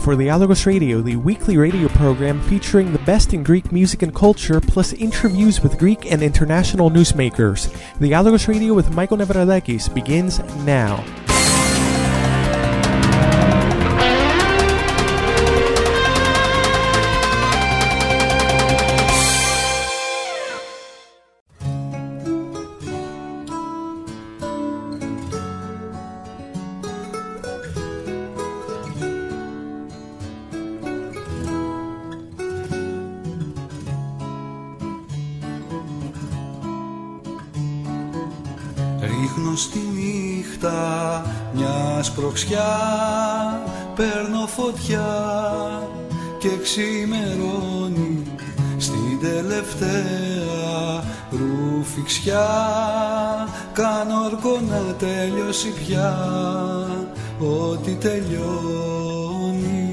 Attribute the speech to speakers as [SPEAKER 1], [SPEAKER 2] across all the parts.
[SPEAKER 1] for Dialogos Radio, the weekly radio program featuring the best in Greek music and culture, plus interviews with Greek and international newsmakers. Dialogos Radio with Michael Nevradakis begins now.
[SPEAKER 2] Ρίχνω στη νύχτα μια σπρωξιά, παίρνω φωτιά και ξημερώνει στην τελευταία ρουφιξιά. Κάνω όρκο να τελειώσει πια ό,τι τελειώνει.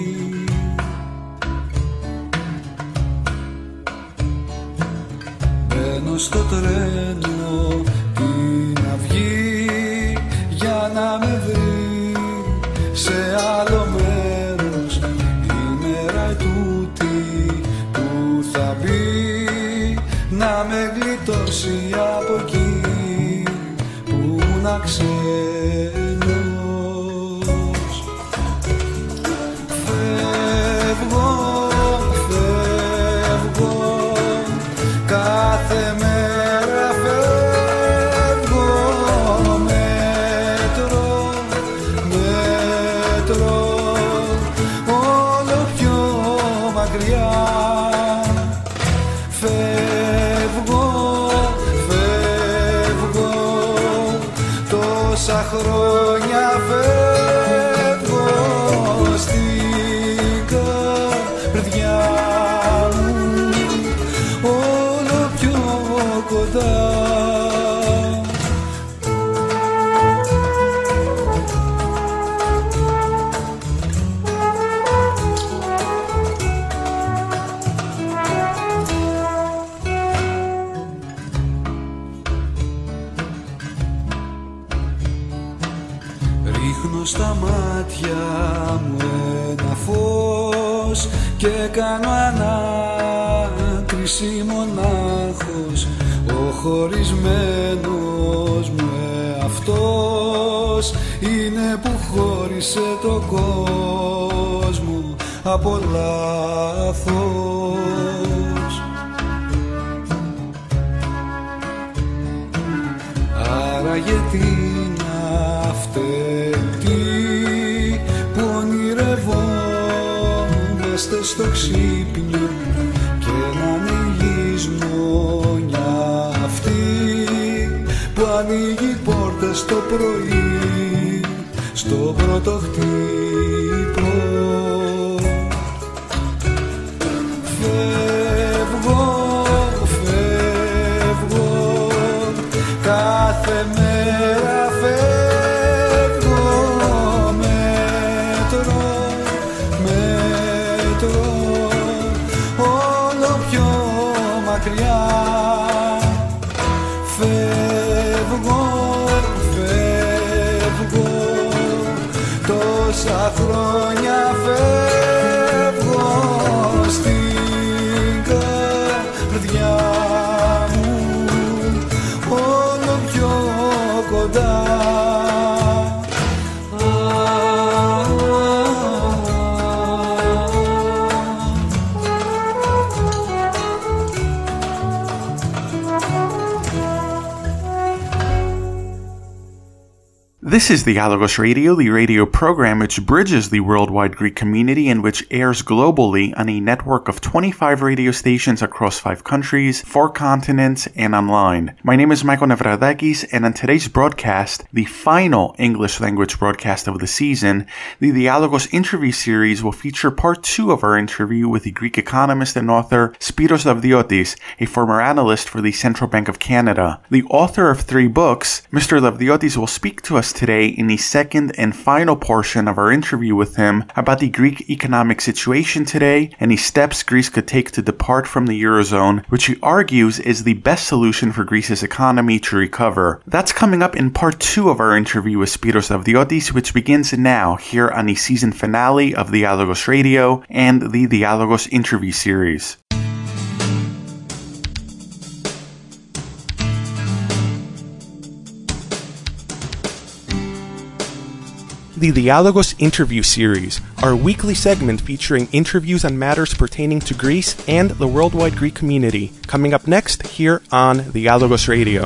[SPEAKER 2] Μπαίνω στο τρένο την αυγή για να με βρει σε άλλο μέρος η μέρα τούτη που θα μπει, να με γλιτώσει από εκεί που να ξένος. Φεύγω, φεύγω κάθε μέρα, φεύγω μέτρο, μέτρο, όλο πιο μακριά. Φεύγω, φεύγω, τόσα χρόνια φεύγω στην καρδιά μου, όλο πιο κοντά. Ρίχνω στα μάτια μου ένα φως και κάνω ανάκριση μονάχος. Ο χωρισμένος μου αυτός είναι που χώρισε το κόσμο από λάθος. Άρα γιατί να φταίει που ονειρευόμαστε στο ξύπνιο και να είναι η λησμόνια αυτή που ανοίγει πόρτες το πρωί στο πρώτο χτύπο. Φεύγω, φεύγω κάθε μέρα, φεύγω μέτρο, μέτρο, όλο πιο μακριά. Φεύγω, φεύγω, τόσα χρόνια φεύγω στην καρδιά μου, όλο πιο κοντά.
[SPEAKER 3] This is Dialogos Radio, the radio program which bridges the worldwide Greek community and which airs globally on a network of 25 radio stations across 5 countries, 4 continents, and online. My name is Michael Nevradakis, and on today's broadcast, the final English language broadcast of the season, the Dialogos interview series will feature part 2 of our interview with the Greek economist and author Spyros Lavdiotis, a former analyst for the Central Bank of Canada. The author of 3 books, Mr. Lavdiotis will speak to us us today in the second and final portion of our interview with him about the Greek economic situation today and the steps Greece could take to depart from the Eurozone, which he argues is the best solution for Greece's economy to recover. That's coming up in part 2 of our interview with Spyros Davdiotis, which begins now here on the season finale of Dialogos Radio and the Dialogos interview series.
[SPEAKER 1] The Dialogos interview series, our weekly segment featuring interviews on matters pertaining to Greece and the worldwide Greek community, coming up next here on Dialogos Radio.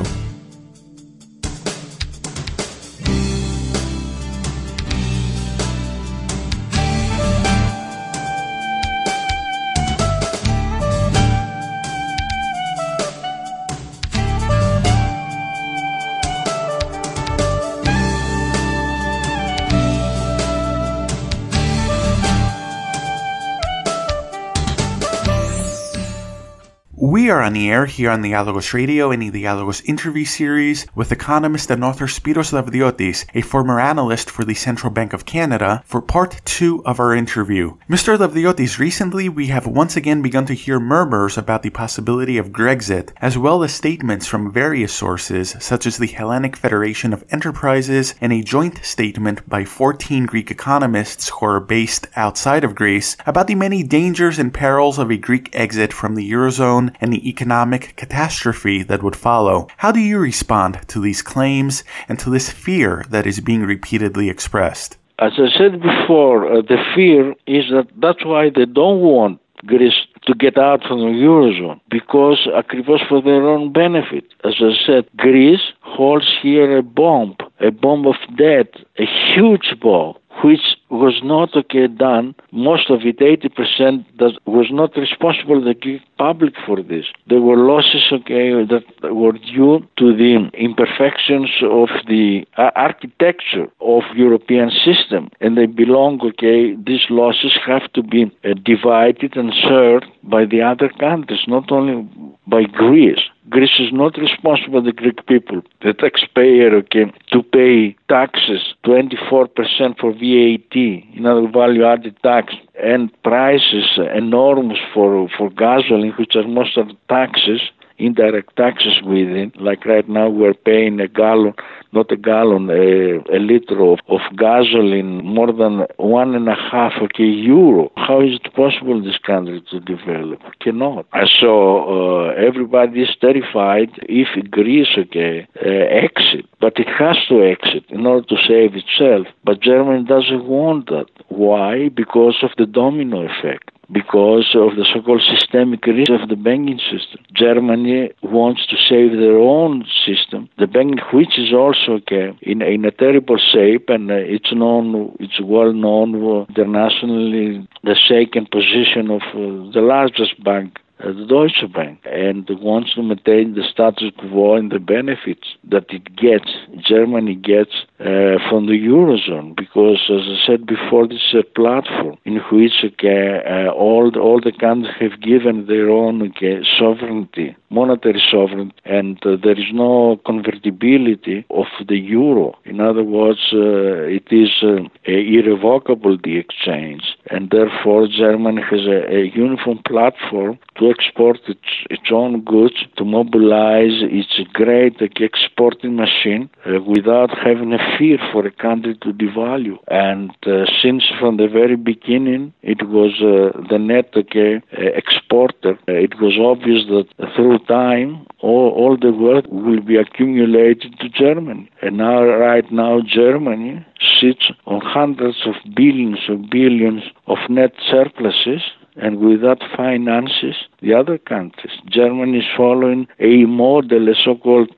[SPEAKER 3] We are on the air here on Dialogos Radio in the Dialogos interview series with economist and author Spyros Davdiotis, a former analyst for the Central Bank of Canada, for part 2 of our interview. Mr. Davdiotis, recently we have once again begun to hear murmurs about the possibility of Grexit, as well as statements from various sources, such as the Hellenic Federation of Enterprises and a joint statement by 14 Greek economists who are based outside of Greece, about the many dangers and perils of a Greek exit from the Eurozone and the economic catastrophe that would follow. How do you respond to these claims and to this fear that is being repeatedly expressed?
[SPEAKER 4] As I said before, the fear is that's why they don't want Greece to get out from the Eurozone, because ακριβώς for their own benefit. As I said, Greece holds here a bomb of debt, a huge bomb, which was not done, most of it, 80%, that was not responsible, the Greek public, for this. There were losses, that were due to the imperfections of the architecture of European system, and they belong, these losses have to be divided and shared by the other countries, not only by Greece. Greece is not responsible, the Greek people, the taxpayer, to pay taxes, 24% for VAT, another value-added tax, and prices enormous for gasoline, which are most of the taxes, indirect taxes within. Like right now we're paying a liter of gasoline more than €1.5 How is it possible this country to develop? Cannot. So everybody is terrified if Greece exit, but it has to exit in order to save itself. But Germany doesn't want that. Why? Because of the domino effect. Because of the so-called systemic risk of the banking system. Germany wants to save their own system, the banking, which is also in a terrible shape, and it's well known internationally, the second position of the largest bank, the Deutsche Bank, and wants to maintain the status quo and the benefits that Germany gets from the Eurozone, because, as I said before, this is a platform in which all the countries have given their own sovereignty, monetary sovereignty, and there is no convertibility of the euro. In other words, it is irrevocable, the exchange, and therefore Germany has a uniform platform to export its own goods, to mobilize its great exporting machine without having a fear for a country to devalue. And since from the very beginning it was the net exporter, it was obvious that through time all the wealth will be accumulated to Germany. And right now Germany sits on hundreds of billions of net surpluses, and with that finances the other countries. Germany is following a model, a so-called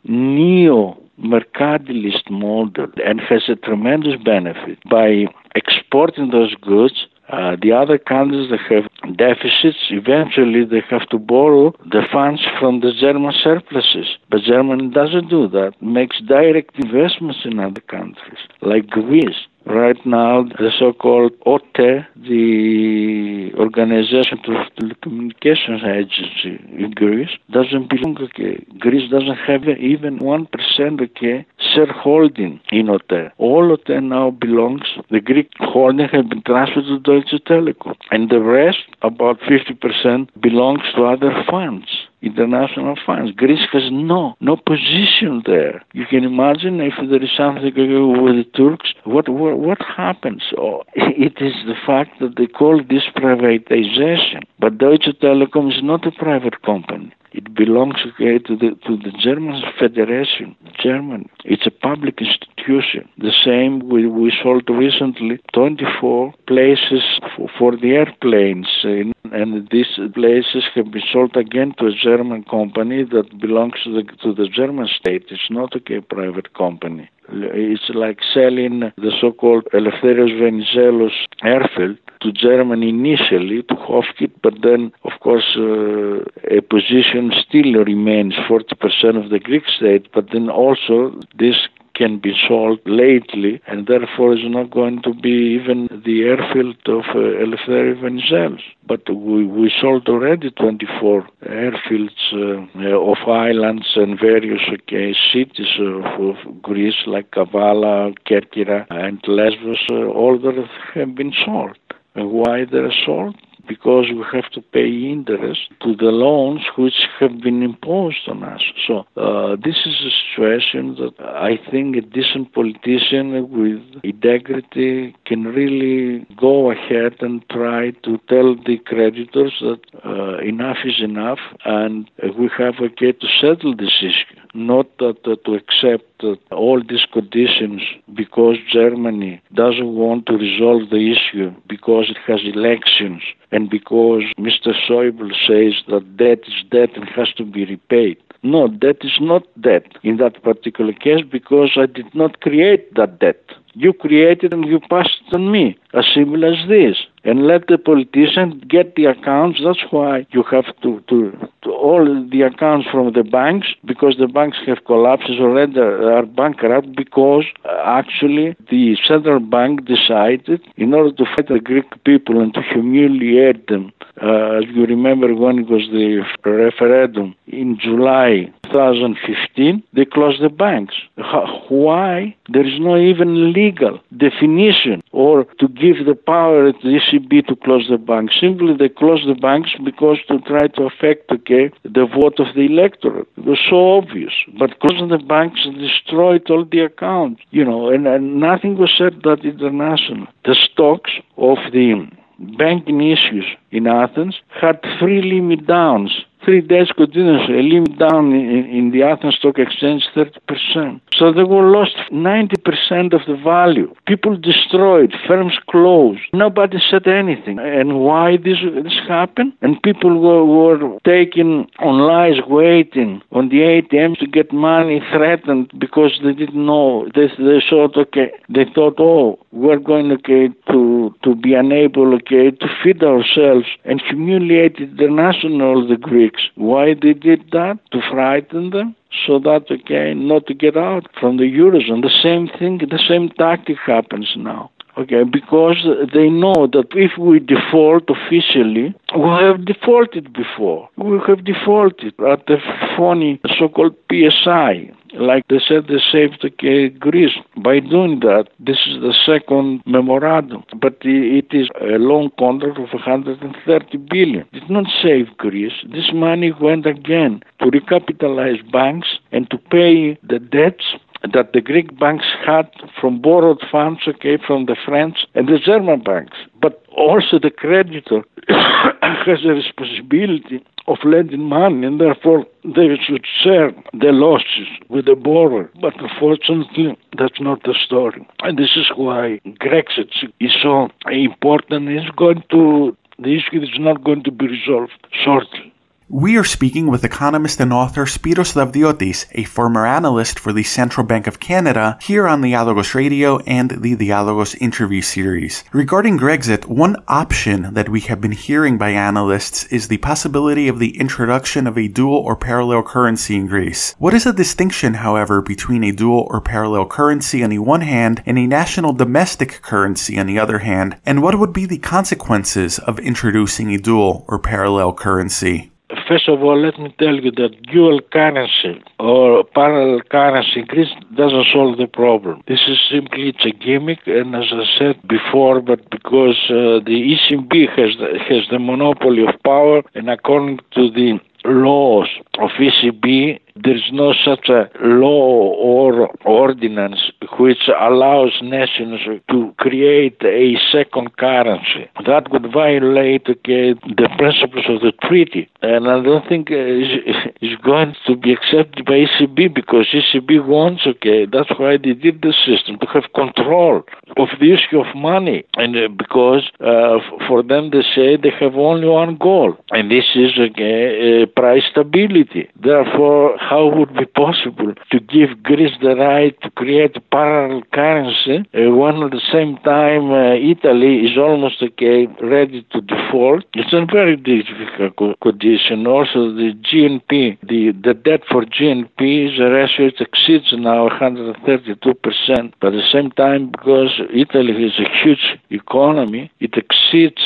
[SPEAKER 4] neo-mercantilist model, and has a tremendous benefit. By exporting those goods, the other countries that have deficits, eventually they have to borrow the funds from the German surpluses. But Germany doesn't do that, makes direct investments in other countries, like Greece. Right now, the so-called OTE, the Organization of Telecommunications Agency in Greece, doesn't belong. Greece doesn't have even 1% shareholding in OTE. All OTE now belongs, the Greek holding has been transferred to Deutsche Telekom. And the rest, about 50%, belongs to other funds, international funds. Greece has no position there. You can imagine if there is something with the Turks, what happens? Oh, it is the fact that they call this privatization. But Deutsche Telekom is not a private company. It belongs to the German Federation, Germany. It's a public institution. The same we sold recently 24 places for the airplanes, and these places have been sold again to a German company that belongs to the German state. It's not a private company. It's like selling the so-called Eleftherios Venizelos airfield to Germany initially, to Hofkit, but then, of course, a position still remains 40% of the Greek state, but then also this can be sold lately, and therefore is not going to be even the airfield of Eleftherios Venizelos. But we sold already 24 airfields of islands and various cities of Greece like Kavala, Kerkyra and Lesbos, all that have been sold. And why they're sold? Because we have to pay interest to the loans which have been imposed on us. So this is a situation that I think a decent politician with integrity can really go ahead and try to tell the creditors that enough is enough, and we have to settle this issue, not to accept all these conditions because Germany doesn't want to resolve the issue because it has elections and because Mr. Schäuble says that debt is debt and has to be repaid. No, debt is not debt in that particular case because I did not create that debt. You created and you passed it on me, as simple as this. And let the politician get the accounts. That's why you have to all the accounts from the banks, because the banks have collapsed already, are bankrupt, because actually the central bank decided, in order to fight the Greek people and to humiliate them, as you remember when it was the referendum in July 2015, they closed the banks. Why? There is no even legal definition or to give the power to the ECB to close the banks. Simply they closed the banks because to try to affect the vote of the electorate. It was so obvious. But closing the banks destroyed all the accounts, and nothing was said that international. The stocks of the banking issues in Athens had 3 limit downs. 3 days continuously, a limit down in the Athens Stock Exchange 30%. So they were lost 90% of the value. People destroyed, firms closed. Nobody said anything. And why this happened? And people were taken on lies, waiting on the ATMs to get money, threatened because they didn't know. They thought, we're going to be unable to feed ourselves, and humiliated the national, the Greeks. Why they did that? To frighten them, so that not to get out from the Eurozone. The same thing, the same tactic happens now. Because they know that if we default officially, we have defaulted before. We have defaulted at the phony so-called PSI. Like they said, they saved Greece. By doing that, this is the second memorandum. But it is a loan contract of 130 billion. It did not save Greece. This money went again to recapitalize banks and to pay the debts that the Greek banks had from borrowed funds, from the French and the German banks. But also the creditor has a responsibility of lending money, and therefore they should share the losses with the borrower. But unfortunately, that's not the story. And this is why Grexit is so important. The issue is not going to be resolved shortly.
[SPEAKER 3] We are speaking with economist and author Spiros Davdiotis, a former analyst for the Central Bank of Canada, here on Dialogos Radio and the Dialogos interview series. Regarding Grexit, one option that we have been hearing by analysts is the possibility of the introduction of a dual or parallel currency in Greece. What is the distinction, however, between a dual or parallel currency on the one hand and a national domestic currency on the other hand, and what would be the consequences of introducing a dual or parallel currency?
[SPEAKER 4] First of all, let me tell you that dual currency or parallel currency in Greece doesn't solve the problem. This is simply, it's a gimmick, and as I said before, but because the ECB has the monopoly of power, and according to the laws of ECB, there is no such a law or ordinance which allows nations to create a second currency. That would violate the principles of the treaty. And I don't think it's going to be accepted by ECB, because ECB wants, that's why they did the system, to have control of the issue of money. And because for them, they say they have only one goal, and this is price stability. Therefore, how would it be possible to give Greece the right to create a parallel currency when at the same time Italy is almost ready to default? It's a very difficult condition. Also, the GNP, the debt for GNP is a ratio, it exceeds now 132%. But at the same time, because Italy is a huge economy, it exceeds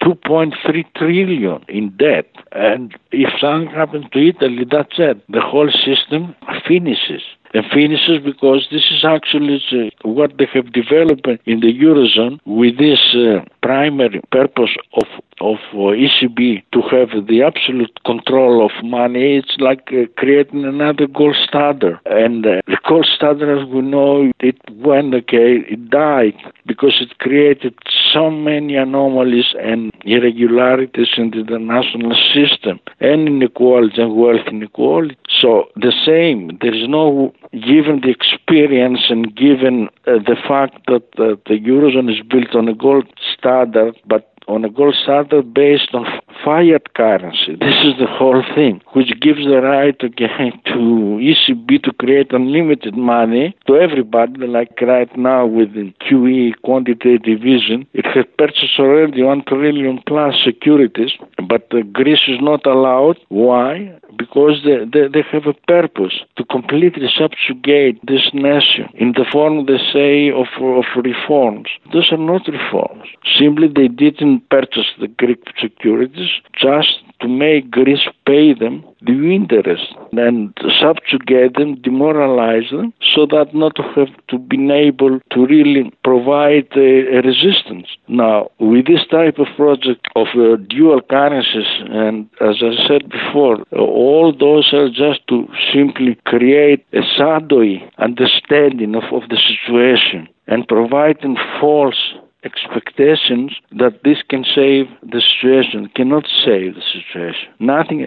[SPEAKER 4] 2.3 trillion in debt. And if something happens to Italy, that's it. The whole system finishes. And finishes because this is actually what they have developed in the Eurozone, with this primary purpose of ECB to have the absolute control of money. It's like creating another gold standard. And the gold standard, as we know, it went, it died because it created so many anomalies and irregularities in the international system, and inequality and wealth inequality. So the same, there is no, given the experience and given the fact that the Eurozone is built on a gold standard, but on a gold standard based on fiat currency. This is the whole thing, which gives the right again to ECB to create unlimited money to everybody, like right now with the QE, quantitative easing. It has purchased already 1 trillion plus securities, but Greece is not allowed. Why? Because they have a purpose to completely subjugate this nation in the form, they say, of reforms. Those are not reforms. Simply they didn't purchase the Greek securities just to make Greece pay them the interest and subjugate them, demoralize them, so that not to have to be able to really provide a resistance. Now, with this type of project of dual currencies, and as I said before, all those are just to simply create a shadowy understanding of the situation and providing false expectations that this can save the situation. Cannot save the situation. Nothing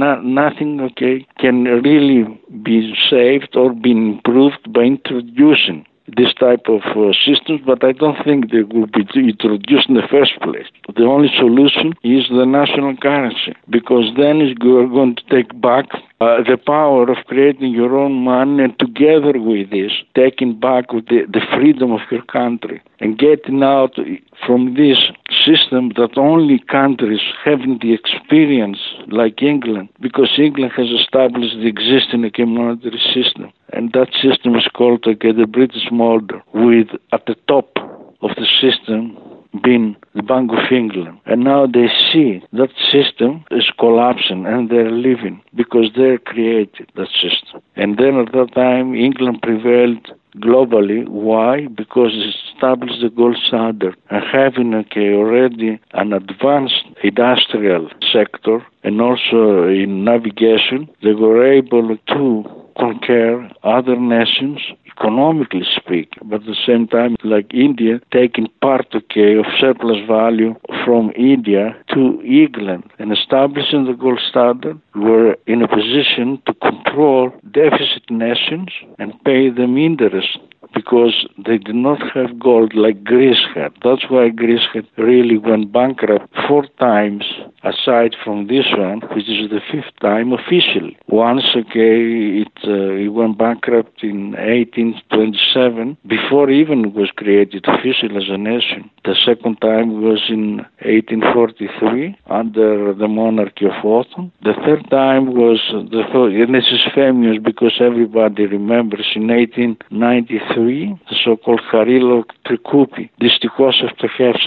[SPEAKER 4] can really be saved or be improved by introducing this type of systems, but I don't think they will be introduced in the first place. The only solution is the national currency, because then you're going to take back the power of creating your own money, and together with this, taking back the freedom of your country and getting out from this system that only countries having the experience, like England, because England has established the existing monetary system, and that system is called the British model, with at the top of the system being the Bank of England. And now they see that system is collapsing, and they're leaving because they created that system. And then at that time, England prevailed globally. Why? Because it established the gold standard, and having already an advanced industrial sector and also in navigation, they were able to conquer other nations, economically speaking, but at the same time, like India, taking part of surplus value from India to England and establishing the gold standard, were in a position to control deficit nations and pay them interest, because they did not have gold like Greece had. That's why Greece had really went bankrupt 4 times, aside from this one, which is the 5th time officially. Once, it went bankrupt in 1827, before even it was created officially as a nation. The second time was in 1843, under the monarchy of Otto. The third time was, and this is famous because everybody remembers, in 1893, the so-called Charilo Trikoupi, Dystikos of Tehevson.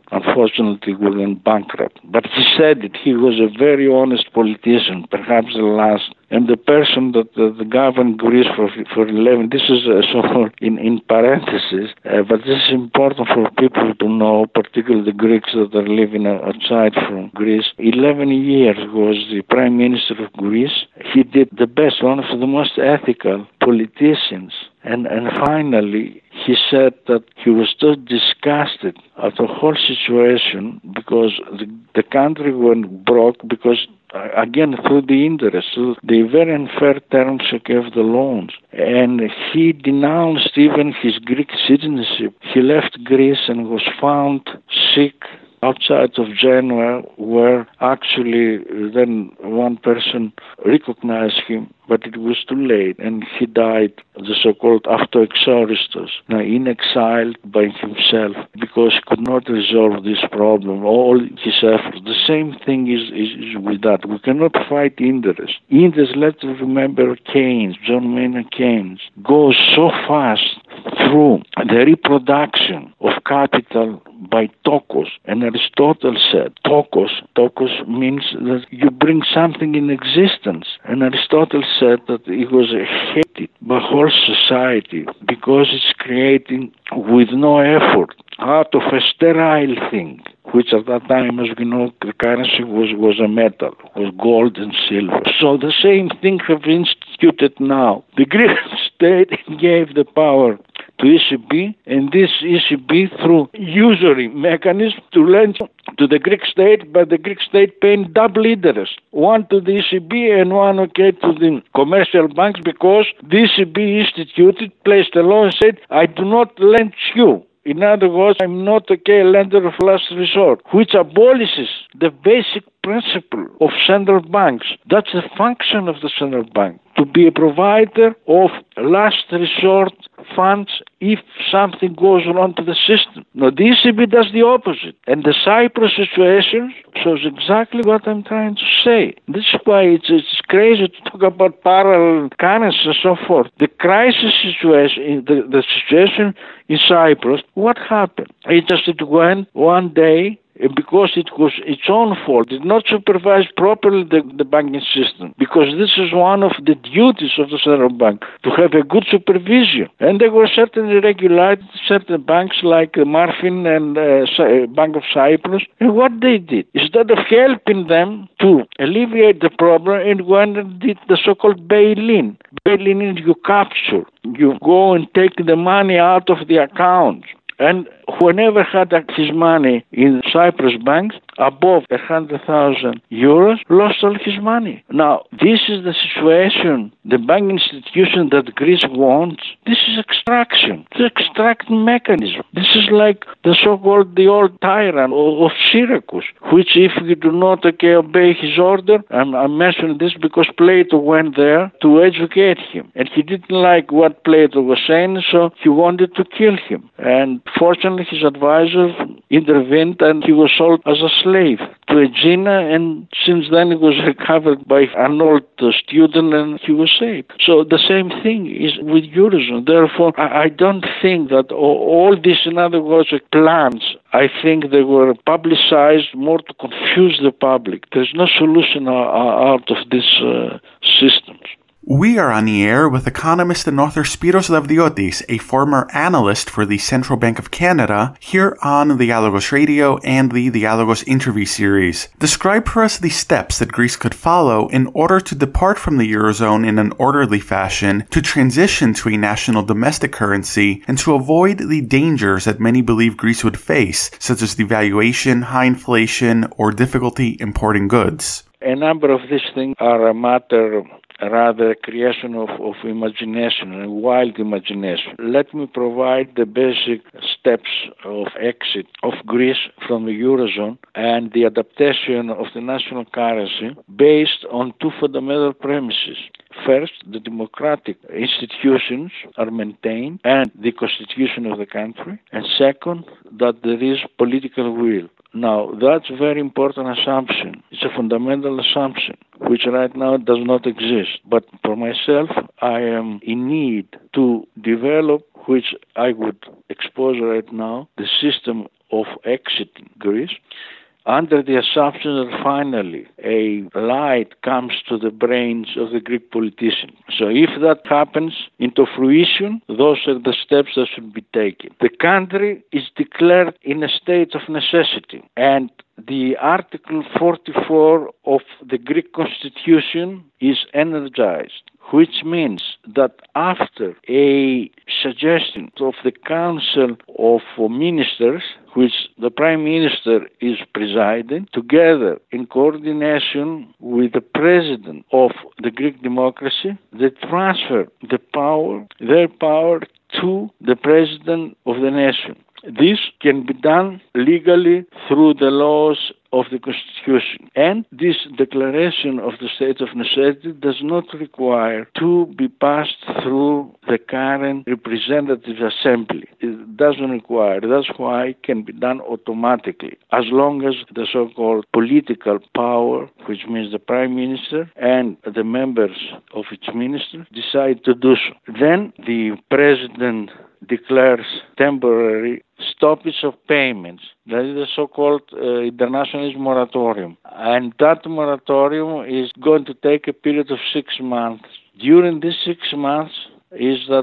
[SPEAKER 4] unfortunately we went bankrupt. But he said it. He was a very honest politician, perhaps the last. And the person that governed Greece for 11, this is so in parentheses, but this is important for people to know, particularly the Greeks that are living outside from Greece. 11 years was the Prime Minister of Greece. He did the best, one of the most ethical politicians. And finally, he said that he was so disgusted at the whole situation because the country went broke because, again, through the interest, through the very unfair terms he gave the loans. And he denounced even his Greek citizenship. He left Greece and was found sick outside of Genoa, where actually then one person recognized him, but it was too late, and he died, the so-called autoexoristos, now in exile by himself, because he could not resolve this problem, all his efforts. The same thing is with that. We cannot fight interest. Interest, let's remember Keynes, John Maynard Keynes, goes so fast through the reproduction of capital by tokos. And Aristotle said, tokos means that you bring something in existence. And Aristotle said that it was hated by whole society because it's creating with no effort out of a sterile thing, which at that time, as we know, the currency was a metal, was gold and silver. So the same thing have been instituted now. The Greek state gave the power to ECB, and this ECB through usury mechanism to lend to the Greek state, but the Greek state paying double interest, one to the ECB and one to the commercial banks, because the ECB instituted, placed a law and said, I do not lend you. In other words, I'm not a lender of last resort, which abolishes the basic principle of central banks. That's the function of the central bank, to be a provider of last resort funds if something goes wrong to the system. Now, the ECB does the opposite. And the Cyprus situation shows exactly what I'm trying to say. This is why it's crazy to talk about parallel currencies and so forth. The crisis situation, the situation in Cyprus, what happened? It went one day, because it was its own fault, did not supervise properly the banking system, because this is one of the duties of the central bank, to have a good supervision. And there were certainly regulated certain banks like Marfin and Bank of Cyprus, and what they did, instead of helping them to alleviate the problem, it went and did the so-called bail-in. Bail-in is you capture, you go and take the money out of the account. And whoever had his money in Cyprus banks above 100,000 euros lost all his money. Now, this is the situation, the banking institution that Greece wants. This is extraction. It's an extracting mechanism. This is like the so-called the old tyrant of Syracuse, which if you do not obey his order, I'm mentioning this because Plato went there to educate him. And he didn't like what Plato was saying, so he wanted to kill him. And fortunately, his advisor intervened and he was sold as a slave to Aegina, and since then he was recovered by an old student and he was saved. So the same thing is with Eurozone. Therefore, I don't think that all these, in other words, plans, I think they were publicized more to confuse the public. There's no solution out of these systems.
[SPEAKER 3] We are on the air with economist and author Spiros Lavdiotis, a former analyst for the Central Bank of Canada, here on Dialogos Radio and the Dialogos interview series. Describe for us the steps that Greece could follow in order to depart from the Eurozone in an orderly fashion, to transition to a national domestic currency, and to avoid the dangers that many believe Greece would face, such as devaluation, high inflation, or difficulty importing goods.
[SPEAKER 4] A number of these things are a matter rather a creation of imagination, a wild imagination. Let me provide the basic steps of exit of Greece from the Eurozone and the adaptation of the national currency based on two fundamental premises. First, the democratic institutions are maintained and the constitution of the country. And second, that there is political will. Now, that's a very important assumption. It's a fundamental assumption, which right now does not exist. But for myself, I am in need to develop, which I would expose right now, the system of exiting Greece, under the assumption that finally a light comes to the brains of the Greek politicians. So if that happens into fruition, those are the steps that should be taken. The country is declared in a state of necessity, and the Article 44 of the Greek Constitution is energized, which means that after a suggestion of the Council of Ministers, which the Prime Minister is presiding, together in coordination with the President of the Greek democracy, they transfer their power to the President of the nation. This can be done legally through the laws of the Constitution. And this declaration of the state of necessity does not require to be passed through the current representative assembly. It doesn't require. That's why it can be done automatically, as long as the so-called political power, which means the Prime Minister and the members of its ministry, decide to do so. Then the President declares temporary stoppage of payments. That is the so-called internationalist moratorium. And that moratorium is going to take a period of 6 months. During these 6 months is that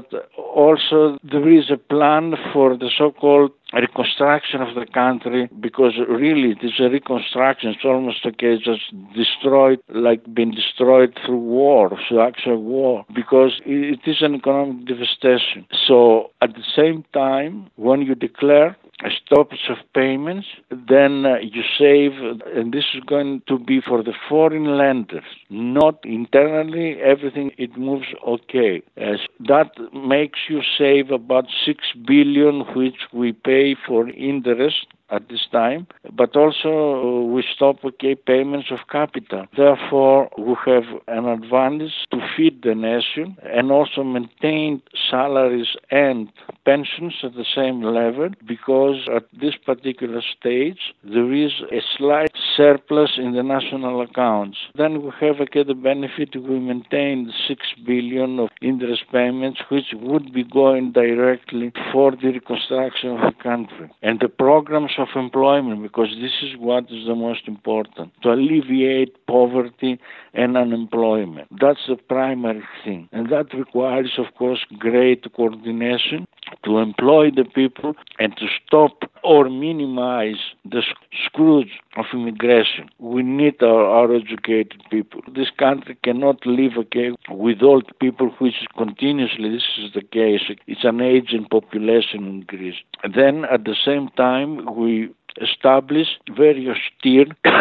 [SPEAKER 4] also there is a plan for the so-called reconstruction of the country, because really it is a reconstruction. It's almost a case just destroyed, like being destroyed through war, through actual war, because it is an economic devastation. So at the same time, when you declare a stoppage of payments, then you save, and this is going to be for the foreign lenders, not internally. Everything, it moves okay. That makes you save about 6 billion, which we pay for interest at this time, but also we stop payments of capital. Therefore, we have an advantage to feed the nation and also maintain salaries and pensions at the same level, because at this particular stage there is a slight surplus in the national accounts. Then we have the benefit, we maintain 6 billion of interest payments, which would be going directly for the reconstruction of the country. And the programs of employment, because this is what is the most important, to alleviate poverty and unemployment. That's the primary thing. And that requires, of course, great coordination to employ the people and to stop or minimize the scourge of immigration. We need our educated people. This country cannot live with old people, which is continuously, this is the case. It's an aging population in Greece. And then at the same time, we establish very austere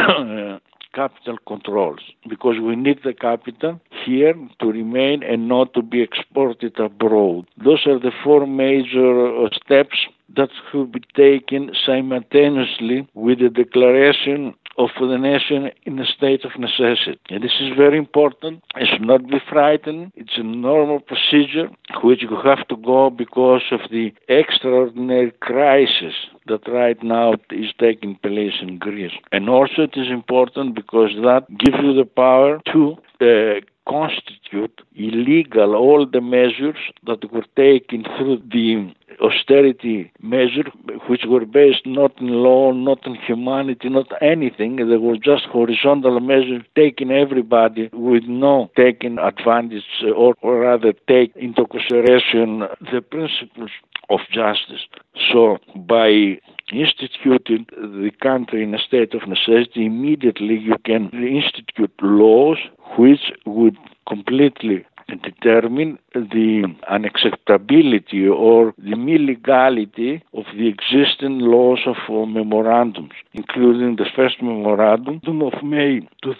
[SPEAKER 4] capital controls, because we need the capital here to remain and not to be exported abroad. Those are the 4 major steps that should be taken simultaneously with the declaration of the nation in a state of necessity. And this is very important. It should not be frightened. It's a normal procedure which you have to go because of the extraordinary crisis that right now is taking place in Greece. And also it is important because that gives you the power to constitute illegal all the measures that were taken through the austerity measures, which were based not in law, not in humanity, not anything. They were just horizontal measures taking everybody with no taking advantage, or rather take into consideration the principles of justice. So by instituting the country in a state of necessity, immediately you can institute laws which would completely determine the unacceptability or the illegality of the existing laws of memorandums, including the first memorandum of May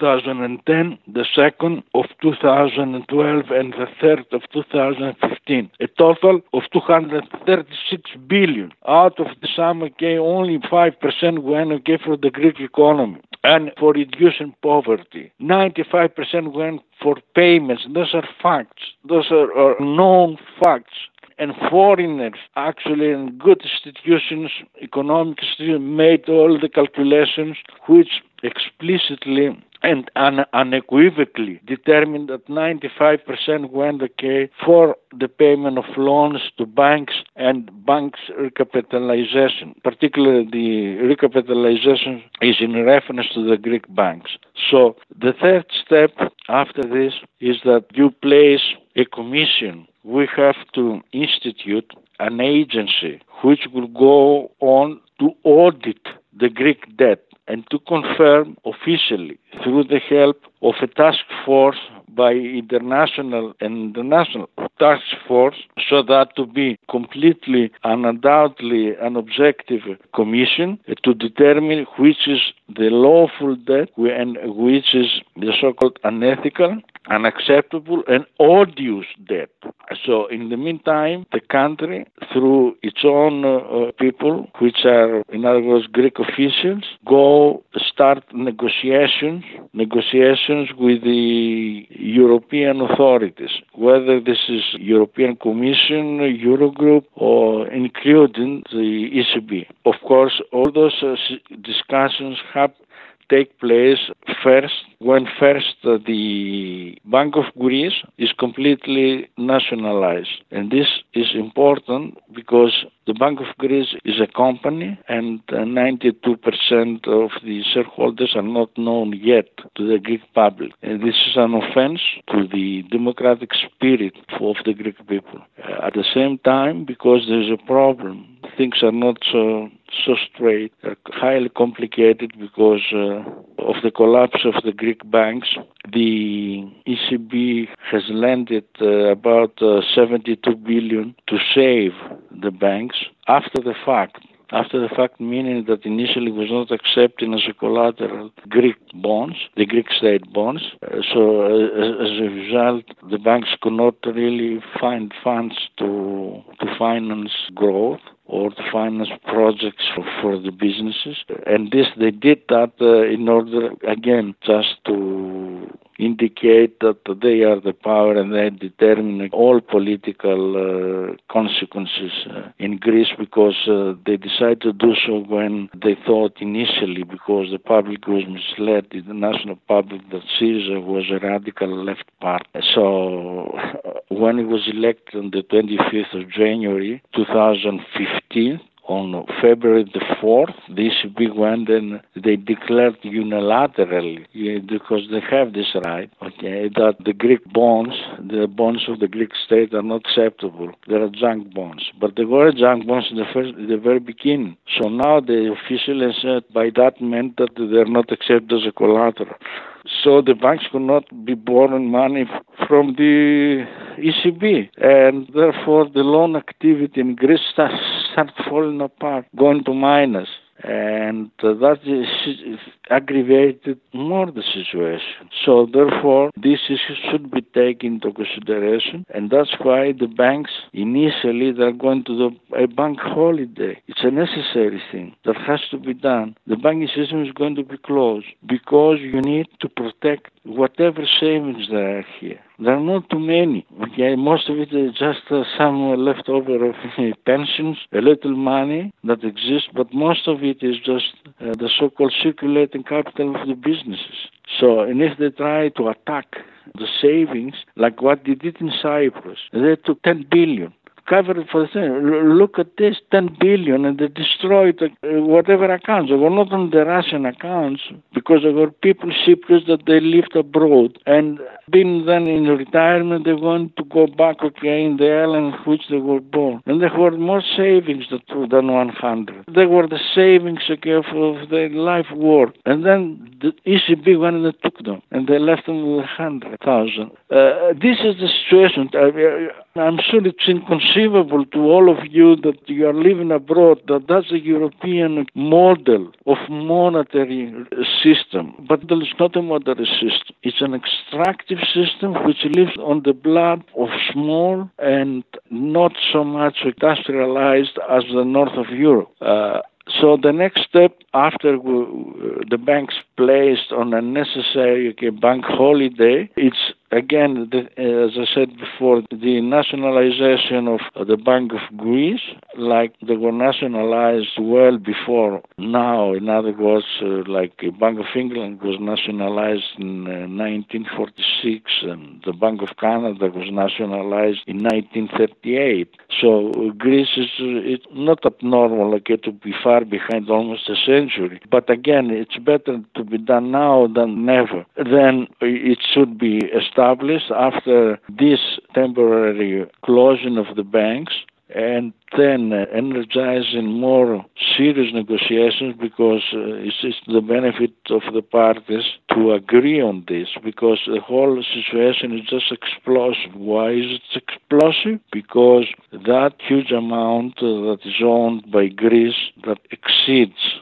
[SPEAKER 4] 2010, the second of 2012, and the third of 2015. A total of 236 billion. Out of the sum, only 5% went for the Greek economy and for reducing poverty. 95% went for payments. Those are facts. Those are known facts. And foreigners, actually, in good institutions, economic institutions, made all the calculations which explicitly and unequivocally determined that 95% went for the payment of loans to banks and banks' recapitalization. Particularly the recapitalization is in reference to the Greek banks. So the third step after this is that you place a commission. We have to institute an agency which will go on to audit the Greek debt and to confirm officially through the help of a task force by international task force, so that to be completely, undoubtedly an objective commission to determine which is the lawful debt and which is the so-called unethical, unacceptable and odious debt. So in the meantime, the country, through its own people, which are in other words Greek officials, start negotiations with the European authorities, whether this is European Commission, Eurogroup, or including the ECB. Of course, all those discussions take place when the Bank of Greece is completely nationalized. And this is important because the Bank of Greece is a company and 92% of the shareholders are not known yet to the Greek public. And this is an offense to the democratic spirit of the Greek people. At the same time, because there's a problem, things are not so straight, they're highly complicated because of the collapse of the Greek banks. The ECB has lent about 72 billion to save the banks after the fact. After the fact, meaning that initially was not accepted as a collateral Greek bonds, the Greek state bonds. So as a result, the banks could not really find funds to finance growth or to finance projects for the businesses. And they did that in order, again, just to indicate that they are the power and they determine all political consequences in Greece, because they decided to do so when they thought initially, because the public was misled, the national public, that Syriza was a radical left party. So when he was elected on the 25th of January 2015, on February the 4th, the ECB went and they declared unilaterally, because they have this right, that the Greek bonds, the bonds of the Greek state are not acceptable. They are junk bonds. But they were junk bonds in the very beginning. So now they officially said by that meant that they are not accepted as a collateral. So the banks could not be borrowing money from the ECB, and therefore the loan activity in Greece started falling apart, going to minus. And that aggravated more the situation. So therefore, this issue should be taken into consideration, and that's why the banks initially they're going to do a bank holiday. It's a necessary thing that has to be done. The banking system is going to be closed because you need to protect whatever savings there are here. There are not too many. Most of it is just some leftover of pensions, a little money that exists, but most of it is just the so-called circulating capital of the businesses. So, and if they try to attack the savings, like what they did in Cyprus, they took 10 billion. Covered for the thing. Look at this, 10 billion, and they destroyed whatever accounts. They were not on the Russian accounts because there were people, Cypriots, that they lived abroad. And being then in retirement, they want to go back in the island in which they were born. And there were more savings than 100. They were the savings of their life work. And then the ECB went and took them, and they left them with 100,000. This is the situation. I'm sure it's inconceivable to all of you that you are living abroad, that's a European model of monetary system. But there is not a monetary system. It's an extractive system which lives on the blood of small and not so much industrialized as the north of Europe. So the next step after the banks placed on a necessary bank holiday, it's again, as I said before, the nationalization of the Bank of Greece, like they were nationalized well before now, in other words, like Bank of England was nationalized in 1946 and the Bank of Canada was nationalized in 1938. So Greece is it's not abnormal to be far behind, almost a century. But again, it's better to be done now than never. Then it should be established after this temporary closing of the banks, and then energizing more serious negotiations, because it's the benefit of the parties to agree on this, because the whole situation is just explosive. Why is it explosive? Because that huge amount that is owned by Greece, that exceeds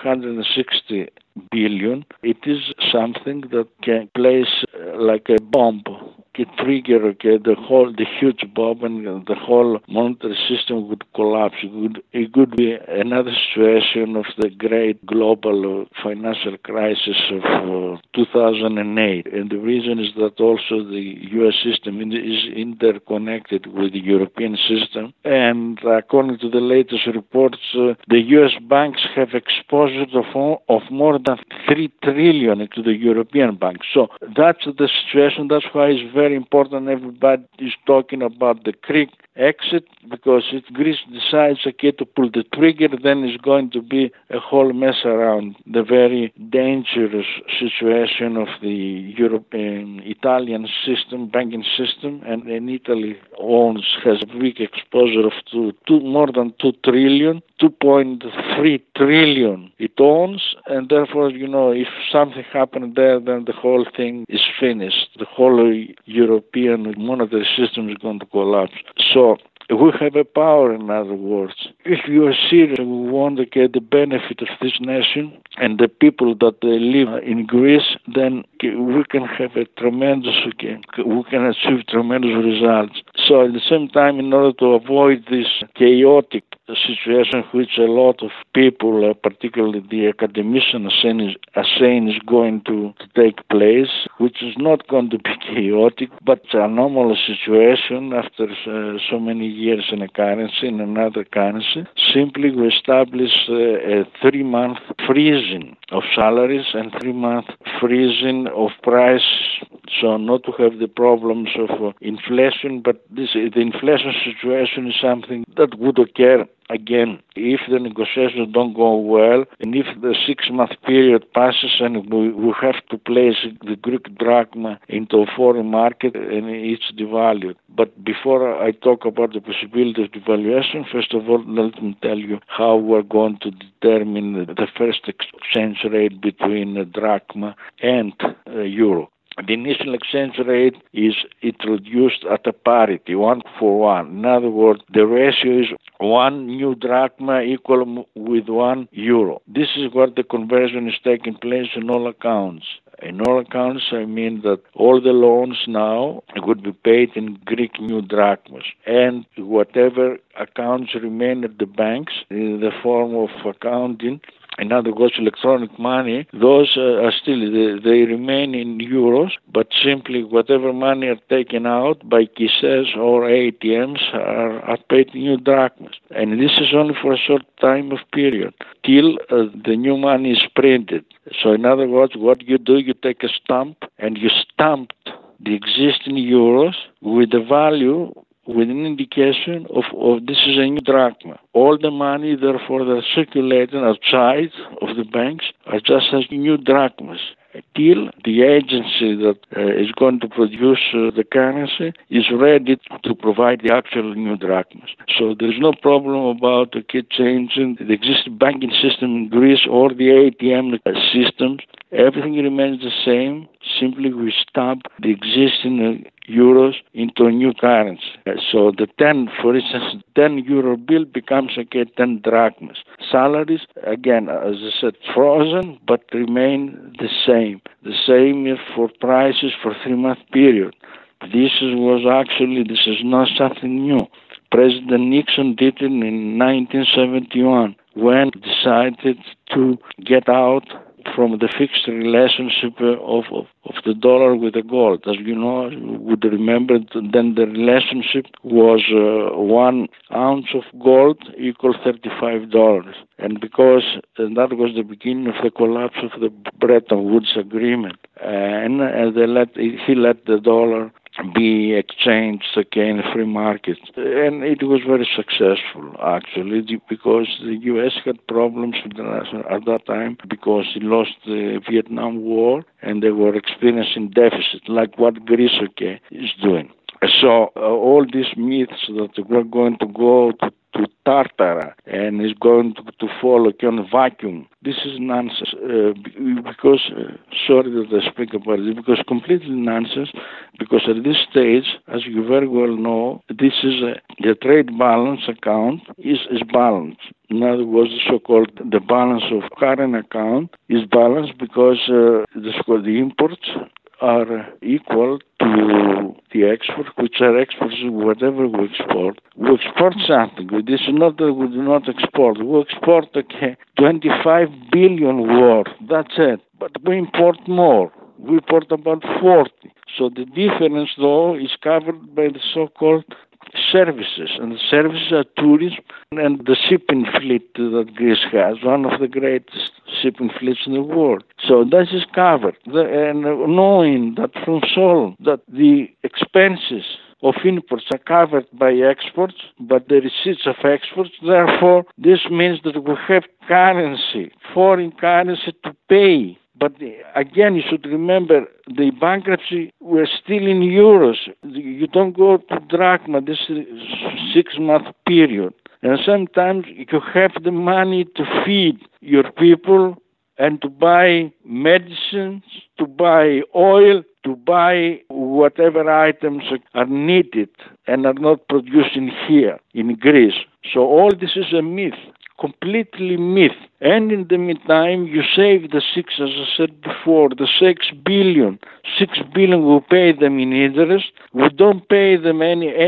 [SPEAKER 4] 560 billion, it is something that can place like a bomb, trigger the huge bomb, and the whole monetary system would collapse. It could be another situation of the great global financial crisis of 2008. And the reason is that also the U.S. system is interconnected with the European system. And according to the latest reports, the U.S. banks have exposure of more than 3 trillion to the European banks. So that's the situation. That's why it's very important everybody is talking about the Greek exit, because if Greece decides to pull the trigger, then it's going to be a whole mess around. The very dangerous situation of the European Italian system, banking system, and Italy has a big exposure of more than 2 trillion, 2.3 trillion it owns, and therefore, if something happened there, then the whole thing is finished. The whole European monetary system is going to collapse. So we have a power, in other words. If you are serious, we want to get the benefit of this nation and the people that live in Greece, then we can have we can achieve tremendous results. So at the same time, in order to avoid this chaotic situation which a lot of people, particularly the academicians, are saying is going to take place, which is not going to be chaotic, but a normal situation after so many years in another currency. Simply we establish a 3-month freezing of salaries and 3-month freezing of price, so not to have the problems of inflation, but the inflation situation is something that would occur again if the negotiations don't go well, and if the 6-month period passes and we have to place the Greek drachma into a foreign market and it's devalued. But before I talk about the possibility of devaluation, first of all, let me tell you how we're going to determine the first exchange rate between drachma and euro. The initial exchange rate is introduced at a parity, 1-for-1. In other words, the ratio is 1 new drachma equal with 1 euro. This is where the conversion is taking place in all accounts. In all accounts, I mean that all the loans now would be paid in Greek new drachmas, and whatever accounts remain at the banks in the form of accounting, in other words, electronic money, those are still, they remain in euros, but simply whatever money are taken out by guichets or ATMs are paid in new drachmas. And this is only for a short time of period, till the new money is printed. So in other words, what you do, you take a stamp and you stamp the existing euros with the value, with an indication of this is a new drachma. All the money, therefore, that are circulating outside of the banks are just as new drachmas, till the agency that is going to produce the currency is ready to provide the actual new drachmas. So there is no problem about changing the existing banking system in Greece or the ATM systems. Everything remains the same. Simply we stamp the existing euros into a new currency. So the 10, for instance, 10 euro bill becomes 10 drachmas. Salaries, again, as I said, frozen, but remain the same. The same for prices for 3-month period. This is not something new. President Nixon did it in 1971 when he decided to get out from the fixed relationship of the dollar with the gold. As you know, you would remember, then the relationship was 1 ounce of gold equals $35. And because that was the beginning of the collapse of the Bretton Woods Agreement, and he let the dollar be exchanged again in free market. And it was very successful, actually, because the U.S. had problems at that time because it lost the Vietnam War and they were experiencing deficit, like what Greece is doing. So all these myths that we're going to go to Tartara and is going to fall on a vacuum, this is nonsense. Sorry that I speak about it, because completely nonsense, because at this stage, as you very well know, this is the trade balance account is balanced. In other words, the so-called the balance of current account is balanced because the imports are equal to the export, which are exports, whatever we export. We export something. This is not that we do not export. We export 25 billion worth. That's it. But we import more. We import about 40. So the difference, though, is covered by the so-called services, and the services are tourism and the shipping fleet that Greece has, one of the greatest shipping fleets in the world. So that is covered. And knowing that from Solon, that the expenses of imports are covered by exports, but the receipts of exports, therefore, this means that we have currency, foreign currency to pay. But again, you should remember, the bankruptcy were still in euros. You don't go to drachma, this is a 6-month period. And sometimes you have the money to feed your people and to buy medicines, to buy oil, to buy whatever items are needed and are not produced in here, in Greece. So all this is a myth. Completely myth. And in the meantime, you save the 6, as I said before, the 6 billion. 6 billion we pay them in interest. We don't pay them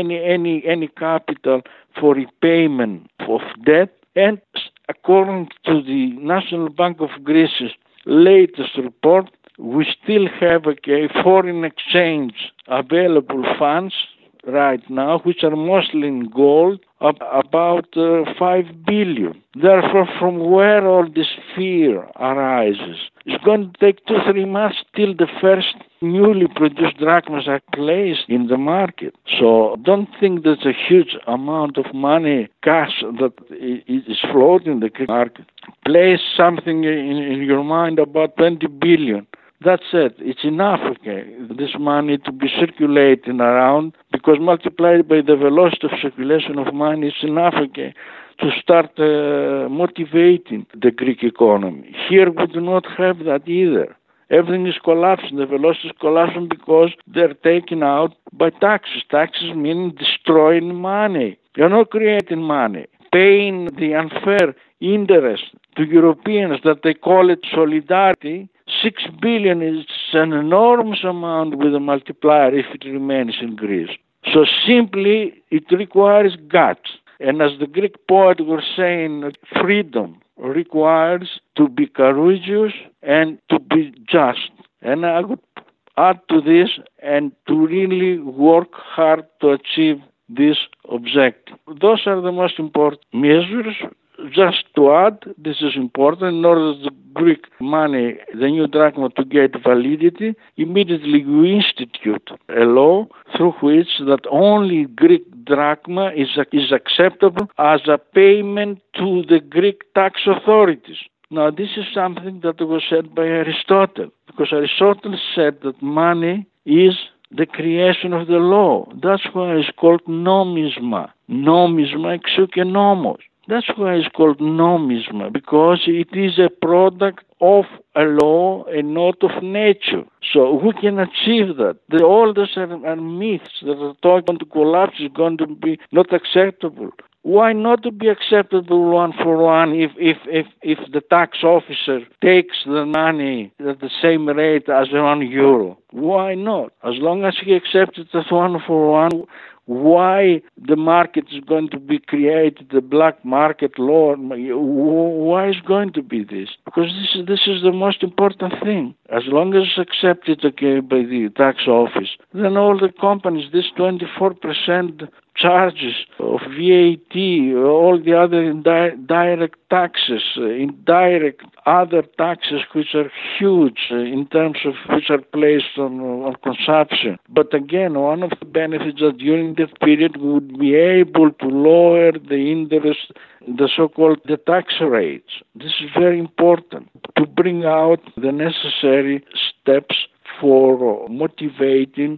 [SPEAKER 4] any capital for repayment of debt. And according to the National Bank of Greece's latest report, we still have foreign exchange available funds right now, which are mostly in gold, about 5 billion. Therefore, from where all this fear arises? It's going to take 2-3 months till the first newly produced drachmas are placed in the market. So don't think there's a huge amount of money, cash, that is floating in the market. Place something in your mind about 20 billion. That's it. It's enough, this money to be circulating around, because multiplied by the velocity of circulation of money, it's enough, to start motivating the Greek economy. Here we do not have that either. Everything is collapsing. The velocity is collapsing because they're taken out by taxes. Taxes mean destroying money. You're not creating money. Paying the unfair interest to Europeans that they call it solidarity. 6 billion is an enormous amount with a multiplier if it remains in Greece. So simply it requires guts. And as the Greek poet was saying, freedom requires to be courageous and to be just. And I would add to this, and to really work hard to achieve this objective. Those are the most important measures. Just to add, this is important, in order the Greek money, the new drachma, to get validity, immediately we institute a law through which that only Greek drachma is acceptable as a payment to the Greek tax authorities. Now, this is something that was said by Aristotle, because Aristotle said that money is the creation of the law. That's why it's called nomisma. Nomisma exuke nomos. That's why it's called nomisma, because it is a product of a law and not of nature. So we can achieve that. All those are myths that are talking to collapse is going to be not acceptable. Why not to be acceptable 1 for 1 if the tax officer takes the money at the same rate as €1? Why not? As long as he accepts it as 1 for 1, why the market is going to be created, the black market law. Why is going to be this? Because this is the most important thing. As long as it's accepted, by the tax office, then all the companies, this 24% charges of VAT, all the other direct taxes, indirect other taxes, which are huge in terms of which are placed on consumption. But again, one of the benefits that during that period we would be able to lower the interest, the so-called the tax rates. This is very important to bring out the necessary steps for motivating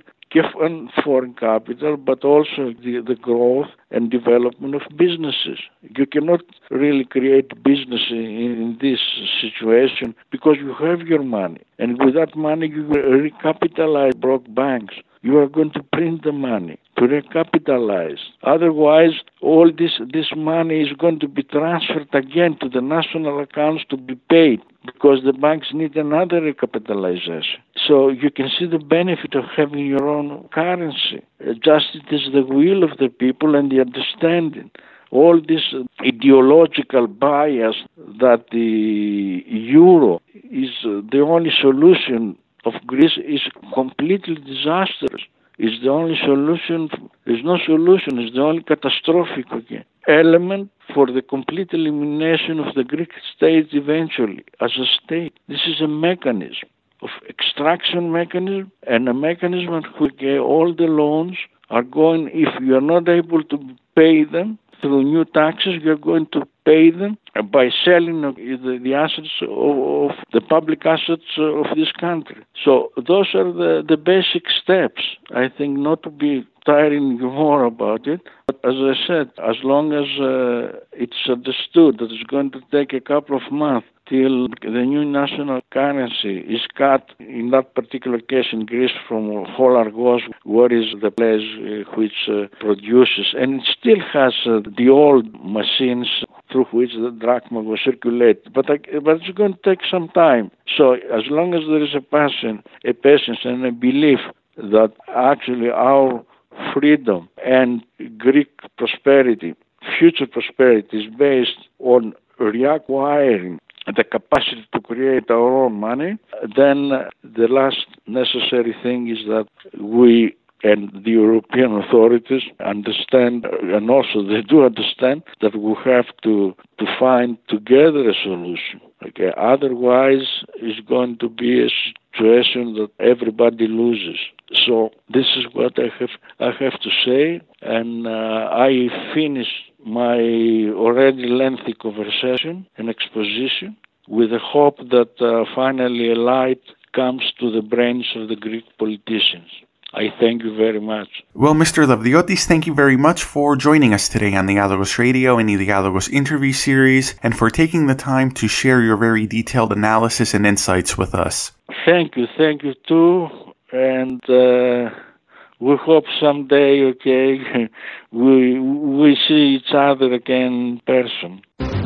[SPEAKER 4] foreign capital, but also the growth and development of businesses. You cannot really create business in this situation because you have your money. And with that money, you will recapitalize broke banks. You are going to print the money to recapitalize. Otherwise, all this money is going to be transferred again to the national accounts to be paid because the banks need another recapitalization. So you can see the benefit of having your own currency. Just it is the will of the people and the understanding. All this ideological bias that the euro is the only solution of Greece is completely disastrous. It's the only solution. There's no solution. It's the only catastrophic element for the complete elimination of the Greek state eventually as a state. This is a mechanism of extraction mechanism and a mechanism in which all the loans are going, if you are not able to pay them through new taxes, you're going to pay them by selling the assets of the public assets of this country. So those are the basic steps. I think not to be tiring you more about it, but as I said, as long as it's understood that it's going to take a couple of months till the new national currency is cut, in that particular case in Greece, from Holargos, where is the place which produces, and it still has the old machines through which the drachma was circulated. But it's going to take some time. So as long as there is a patience and a belief that actually our freedom and Greek prosperity, future prosperity, is based on reacquiring the capacity to create our own money, then the last necessary thing is that we and the European authorities understand, and also they do understand, that we have to find together a solution. Okay? Otherwise, it's going to be a situation that everybody loses. So this is what I have to say, and I finished my already lengthy conversation and exposition with the hope that finally a light comes to the brains of the Greek politicians. I thank you very much.
[SPEAKER 3] Well, Mr. Lavdiotis, thank you very much for joining us today on the Dialogos Radio and the Dialogos interview series, and for taking the time to share your very detailed analysis and insights with us.
[SPEAKER 4] Thank you too, and we hope someday, okay, we see each other again in person.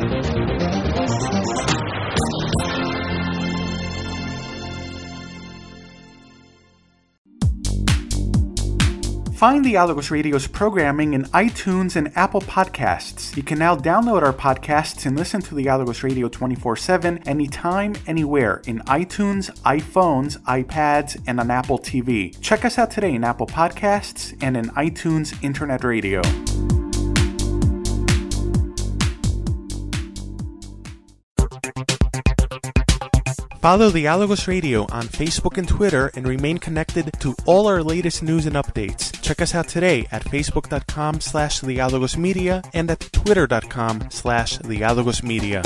[SPEAKER 3] Find the Dialogos Radio's programming in iTunes and Apple Podcasts. You can now download our podcasts and listen to the Dialogos Radio 24/7 anytime, anywhere in iTunes, iPhones, iPads, and on Apple TV. Check us out today in Apple Podcasts and in iTunes Internet Radio.
[SPEAKER 1] Follow the Dialogos Radio on Facebook and Twitter and remain connected to all our latest news and updates. Check us out today at facebook.com/Dialogos Media and at twitter.com/Dialogos Media.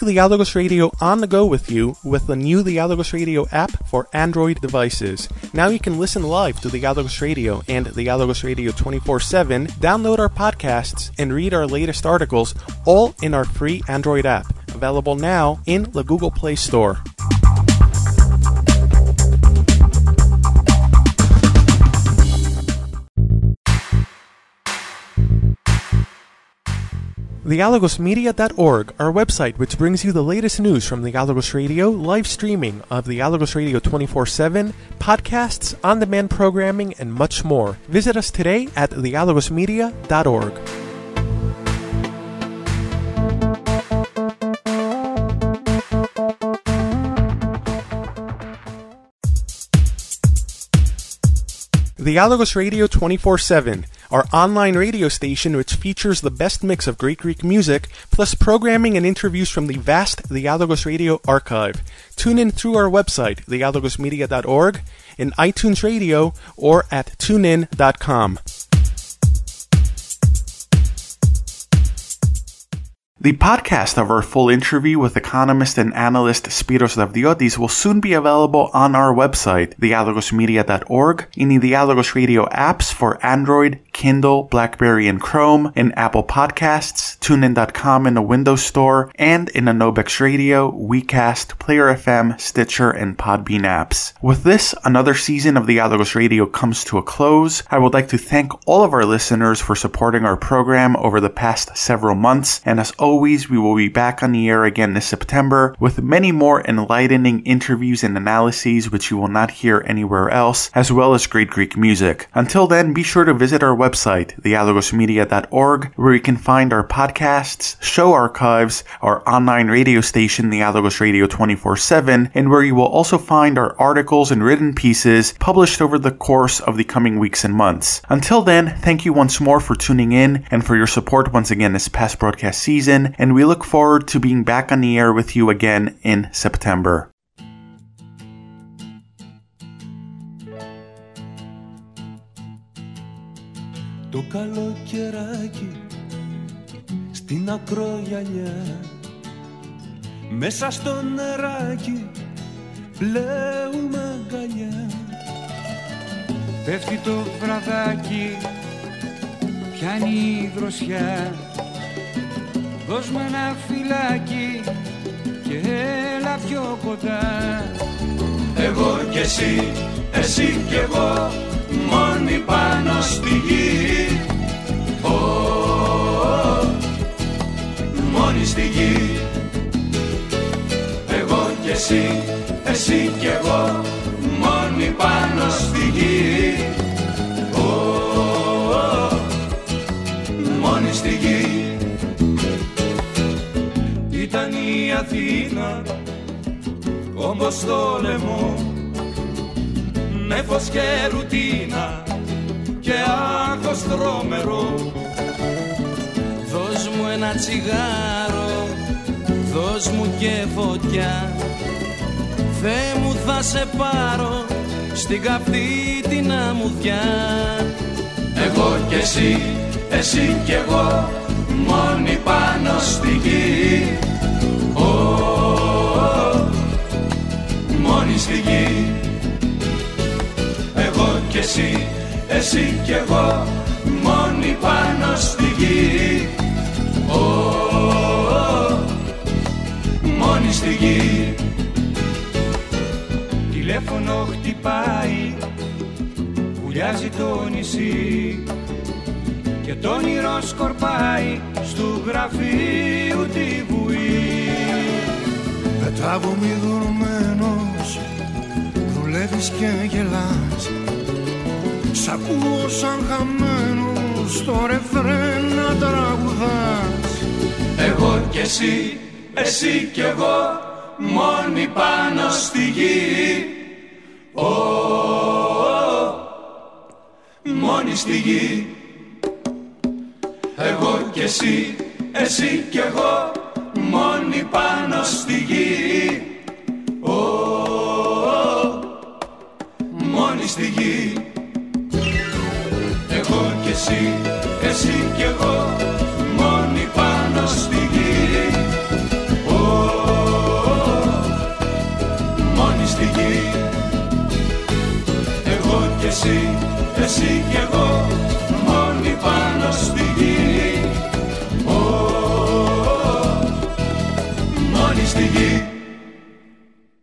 [SPEAKER 1] Dialogos Radio on the go with you with the new Dialogos Radio app for Android devices. Now you can listen live to Dialogos Radio and Dialogos Radio 24/7, download our podcasts, and read our latest articles, all in our free Android app, available now in the Google Play Store. Dialogosmedia.org, our website which brings you the latest news from Dialogos Radio, live streaming of Dialogos Radio 24/7, podcasts, on-demand programming, and much more. Visit us today at dialogosmedia.org. Dialogos Radio 24/7, our online radio station which features the best mix of Greek music, plus programming and interviews from the vast Dialogos Radio archive. Tune in through our website, dialogosmedia.org, in iTunes Radio, or at tunein.com.
[SPEAKER 3] The podcast of our full interview with economist and analyst Spiros Davdiotis will soon be available on our website, dialogosmedia.org, in the Dialogos Radio apps for Android, Kindle, BlackBerry, and Chrome, in Apple Podcasts, TuneIn.com in the Windows Store, and in Anobex Radio, WeCast, Player FM, Stitcher, and Podbean apps. With this, another season of Dialogos Radio comes to a close. I would like to thank all of our listeners for supporting our program over the past several months, and as always, we will be back on the air again this September with many more enlightening interviews and analyses which you will not hear anywhere else, as well as great Greek music. Until then, be sure to visit our website, dialogosmedia.org, where you can find our podcasts, show archives, our online radio station, Dialogos Radio 24/7, and where you will also find our articles and written pieces published over the course of the coming weeks and months. Until then, thank you once more for tuning in and for your support once again this past broadcast season, and we look forward to being back on the air with you again in September.
[SPEAKER 2] Το καλοκαιράκι στην ακρογιαλιά, μέσα στο νεράκι πλέουμε αγκαλιά. Πέφτει το βραδάκι, πιάνει η δροσιά. Δώσ' μου ένα φυλάκι και έλα πιο κοντά. Εγώ κι εσύ, εσύ κι εγώ, μόνοι πάνω στη γη. Μόνοι στη γη. Εγώ κι εσύ, εσύ κι εγώ, μόνοι πάνω στη γη. Μόνοι στη γη. Ήταν η Αθήνα, όμπος στο λαιμό, με φως και ρουτίνα και άγχος τρομερό.
[SPEAKER 5] Δώσ' μου ένα τσιγάρο, δώσ' μου και φωτιά, Θεέ μου θα σε πάρω στην καυτή την αμμουδιά.
[SPEAKER 2] Εγώ κι εσύ, εσύ κι εγώ, μόνοι πάνω στη γη. Μόνοι στη γη. Εγώ κι εσύ, εσύ κι εγώ, μόνοι πάνω στη γη. Μόνοι στη γη. Τηλέφωνο χτυπάει, βουλιάζει το νησί και το όνειρο σκορπάει στου γραφείου τη βουή. Πετράβω μη δωρμένος, δουλεύεις και γελάς. Σ' ακούω σαν χαμένος, το ρεφρέν να τραγουδάς. Εγώ κι εσύ, εσύ κι εγώ, μόνοι πάνω στη γη. Μόνοι στη γη. Εγώ κι εσύ, εσύ κι εγώ, μόνοι πάνω στη γη. Μόνοι στη γη. Εγώ κι εσύ, εσύ κι εγώ, μόνοι πάνω στη γη. γη. Εγώ κι εσύ